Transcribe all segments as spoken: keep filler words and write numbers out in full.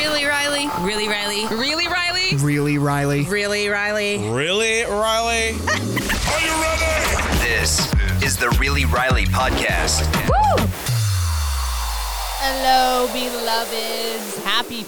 Really, Riley? Really, Riley? Really, Riley? Really, Riley? Really, Riley? Really, Riley? Are you ready? This is the Really Riley Podcast. Woo! Hello, beloveds. Happy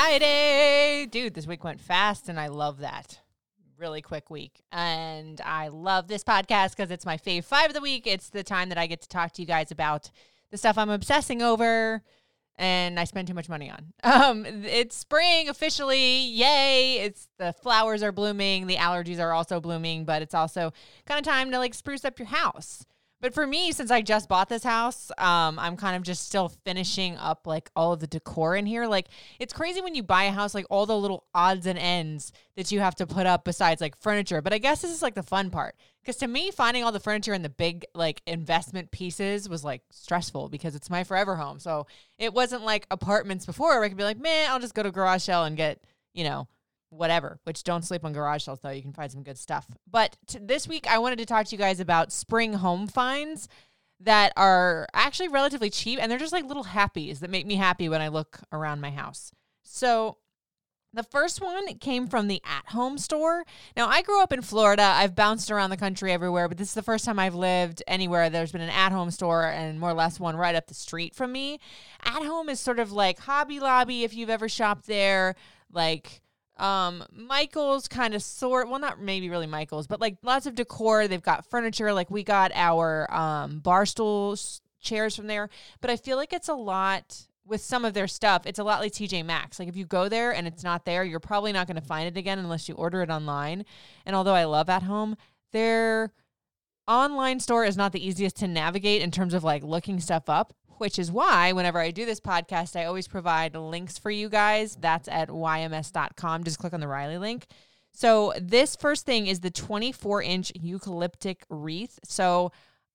Friday. Dude, this week went fast, and I love that. Really quick week. And I love this podcast because it's my fave five of the week. It's the time that I get to talk to you guys about the stuff I'm obsessing over and I spend too much money on. Um, it's spring officially. Yay. It's the flowers are blooming. The allergies are also blooming, but it's also kind of time to like spruce up your house. But for me, since I just bought this house, um, I'm kind of just still finishing up like all of the decor in here. Like it's crazy when you buy a house, like all the little odds and ends that you have to put up besides like furniture. But I guess this is like the fun part. Because to me, finding all the furniture and the big like investment pieces was like stressful because it's my forever home. So it wasn't like apartments before where I could be like, man, I'll just go to garage sale and get, you know, whatever, which don't sleep on garage sales, though. You can find some good stuff. But t- this week, I wanted to talk to you guys about spring home finds that are actually relatively cheap, and they're just like little happies that make me happy when I look around my house. So the first one came from the At Home store. Now, I grew up in Florida. I've bounced around the country everywhere, but this is the first time I've lived anywhere there's been an At Home store and more or less one right up the street from me. At Home is sort of like Hobby Lobby, if you've ever shopped there, like Um, Michael's kind of sort, well, not maybe really Michael's, but like lots of decor. They've got furniture. Like we got our, um, bar stool chairs from there, but I feel like it's a lot with some of their stuff. It's a lot like T J Maxx. Like if you go there and it's not there, you're probably not going to find it again unless you order it online. And although I love At Home, their online store is not the easiest to navigate in terms of like looking stuff up. Which is why whenever I do this podcast, I always provide links for you guys. That's at Y M S dot com. Just click on the Riley link. So this first thing is the twenty-four inch eucalyptic wreath. So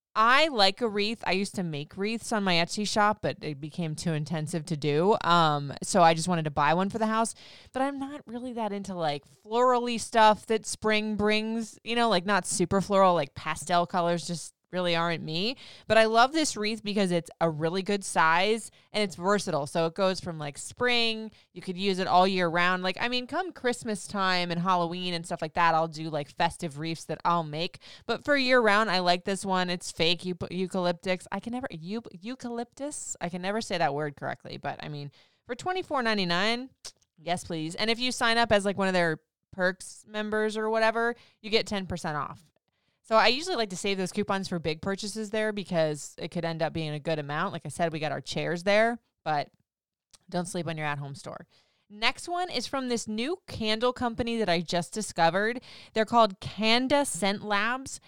I like a wreath. I used to make wreaths on my Etsy shop, but it became too intensive to do. Um, so I just wanted to buy one for the house. But I'm not really that into like florally stuff that spring brings, you know, like not super floral, like pastel colors, just really aren't me. But I love this wreath because it's a really good size and it's versatile. So it goes from like spring, you could use it all year round. Like, I mean, come Christmas time and Halloween and stuff like that, I'll do like festive wreaths that I'll make. But for year round, I like this one. It's fake eu- eucalyptics. I can never, eu- eucalyptus? I can never say that word correctly. But I mean, for twenty-four ninety-nine, yes, please. And if you sign up as like one of their perks members or whatever, you get ten percent off. So I usually like to save those coupons for big purchases there because it could end up being a good amount. Like I said, we got our chairs there, but don't sleep on your at-home store. Next one is from this new candle company that I just discovered. They're called Canda Scent Labs.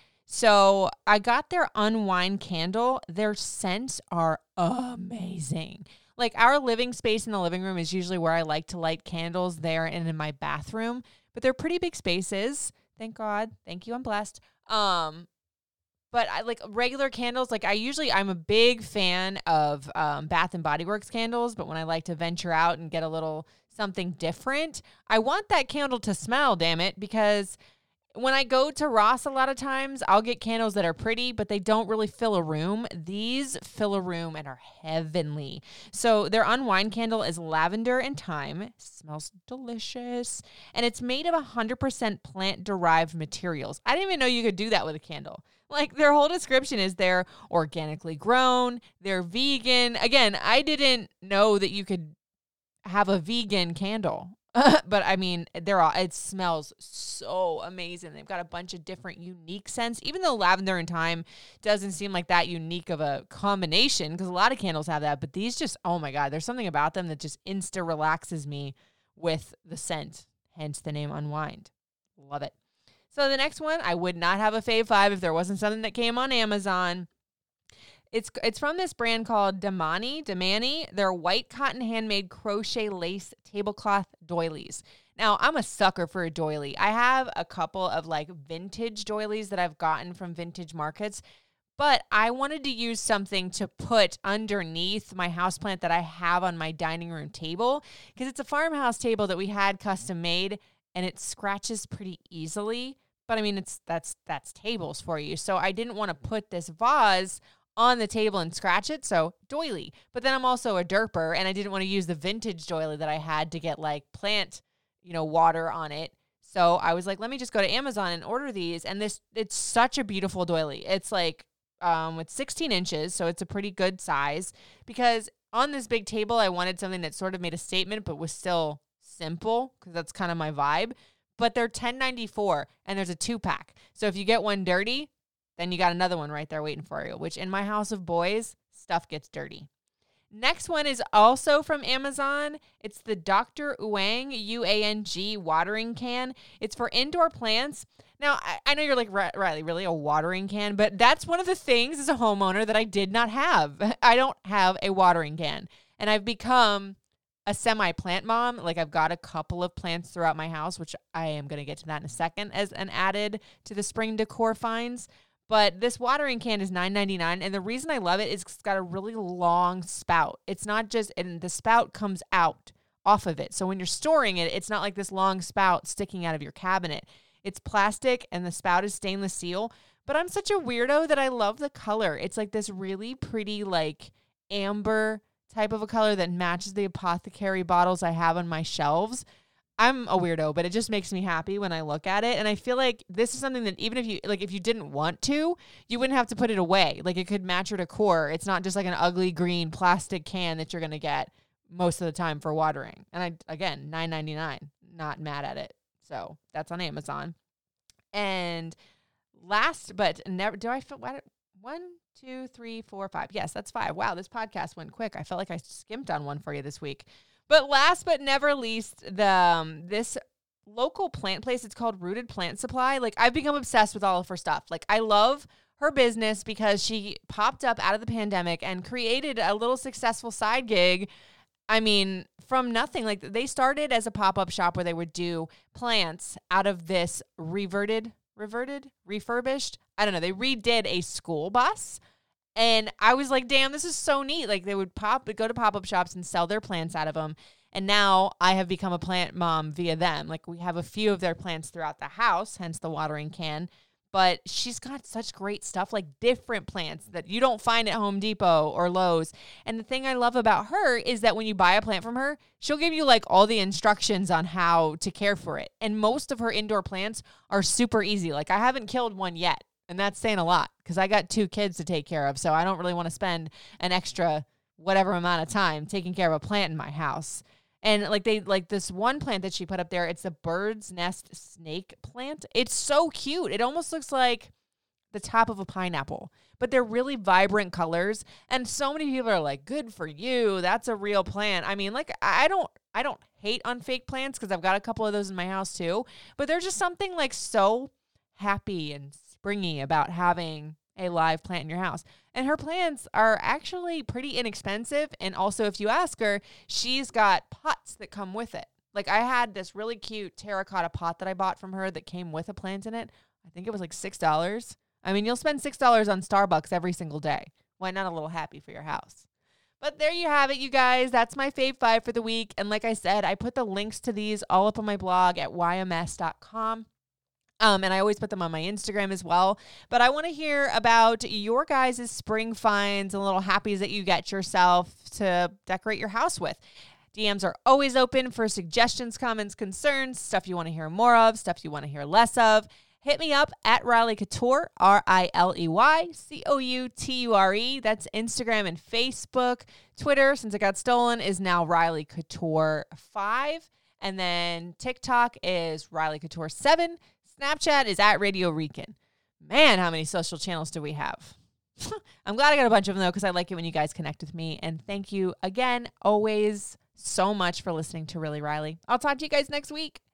So I got their Unwind candle. Their scents are amazing. Like our living space in the living room is usually where I like to light candles there and in my bathroom, but they're pretty big spaces. Thank God. Thank you. I'm blessed. Um, but I like regular candles. Like I usually, I'm a big fan of, um, Bath and Body Works candles, but when I like to venture out and get a little something different, I want that candle to smell, damn it, because when I go to Ross a lot of times, I'll get candles that are pretty, but they don't really fill a room. These fill a room and are heavenly. So their Unwind candle is lavender and thyme. It smells delicious. And it's made of one hundred percent plant-derived materials. I didn't even know you could do that with a candle. Like their whole description is they're organically grown, they're vegan. Again, I didn't know that you could have a vegan candle. But I mean, they're all, it smells so amazing. They've got a bunch of different unique scents, even though lavender and thyme doesn't seem like that unique of a combination because a lot of candles have that. But these just, oh my God, there's something about them that just insta relaxes me with the scent, hence the name Unwind. Love it. So the next one, I would not have a fave five if there wasn't something that came on Amazon. It's it's from this brand called Damani, Damani. They're white cotton handmade crochet lace tablecloth doilies. Now, I'm a sucker for a doily. I have a couple of like vintage doilies that I've gotten from vintage markets, but I wanted to use something to put underneath my houseplant that I have on my dining room table because it's a farmhouse table that we had custom made and it scratches pretty easily. But I mean, it's that's that's tables for you. So I didn't want to put this vase on the table and scratch it. So doily. But then I'm also a derper, and I didn't want to use the vintage doily that I had to get like plant, you know, water on it. So I was like, let me just go to Amazon and order these. And this, it's such a beautiful doily. It's like, um, it's sixteen inches. So it's a pretty good size, because on this big table, I wanted something that sort of made a statement, but was still simple, because that's kind of my vibe. But they're ten ninety-four, and there's a two pack. So if you get one dirty, then you got another one right there waiting for you, which in my house of boys, stuff gets dirty. Next one is also from Amazon. It's the Doctor Uang, U A N G, watering can. It's for indoor plants. Now, I, I know you're like, Riley, really a watering can? But that's one of the things as a homeowner that I did not have. I don't have a watering can. And I've become a semi-plant mom. Like, I've got a couple of plants throughout my house, which I am going to get to that in a second as an added to the spring decor finds. But this watering can is nine ninety-nine, and the reason I love it is it's got a really long spout. It's not just, and the spout comes out off of it. So when you're storing it, it's not like this long spout sticking out of your cabinet. It's plastic, and the spout is stainless steel. But I'm such a weirdo that I love the color. It's like this really pretty, like, amber type of a color that matches the apothecary bottles I have on my shelves. I'm a weirdo, but it just makes me happy when I look at it. And I feel like this is something that even if you, like, if you didn't want to, you wouldn't have to put it away. Like, it could match your decor. It's not just like an ugly green plastic can that you're going to get most of the time for watering. And I, again, nine ninety-nine, not mad at it. So that's on Amazon. And last, but never, do I fit what? One, two, three, four, five. Yes, that's five. Wow, this podcast went quick. I felt like I skimped on one for you this week. But last but never least, the um, this local plant place, it's called Rooted Plant Supply. Like, I've become obsessed with all of her stuff. Like, I love her business because she popped up out of the pandemic and created a little successful side gig. I mean, from nothing. Like, they started as a pop-up shop where they would do plants out of this reverted, reverted, refurbished. I don't know. They redid a school bus. And I was like, damn, this is so neat. Like, they would pop, go to pop-up shops and sell their plants out of them. And now I have become a plant mom via them. Like, we have a few of their plants throughout the house, hence the watering can. But she's got such great stuff, like different plants that you don't find at Home Depot or Lowe's. And the thing I love about her is that when you buy a plant from her, she'll give you like all the instructions on how to care for it. And most of her indoor plants are super easy. Like, I haven't killed one yet. And that's saying a lot because I got two kids to take care of. So I don't really want to spend an extra whatever amount of time taking care of a plant in my house. And like they like this one plant that she put up there, it's a bird's nest snake plant. It's so cute. It almost looks like the top of a pineapple, but they're really vibrant colors. And so many people are like, good for you. That's a real plant. I mean, like, I don't, I don't hate on fake plants because I've got a couple of those in my house too, but there's just something like so happy and springy about having a live plant in your house. And her plants are actually pretty inexpensive. And also, if you ask her, she's got pots that come with it. Like, I had this really cute terracotta pot that I bought from her that came with a plant in it. I think it was like six dollars. I mean, you'll spend six dollars on Starbucks every single day. Why not a little happy for your house? But there you have it, you guys. That's my fave five for the week. And like I said, I put the links to these all up on my blog at y m s dot com. Um, and I always put them on my Instagram as well. But I want to hear about your guys' spring finds and little happies that you get yourself to decorate your house with. D Ms are always open for suggestions, comments, concerns, stuff you want to hear more of, stuff you want to hear less of. Hit me up at Riley Couture, R I L E Y C O U T U R E. That's Instagram and Facebook. Twitter, since it got stolen, is now Riley Couture five. And then TikTok is Riley Couture seven. Snapchat is at Radio Recon. Man, how many social channels do we have? I'm glad I got a bunch of them, though, because I like it when you guys connect with me. And thank you again, always, so much for listening to Really Riley. I'll talk to you guys next week.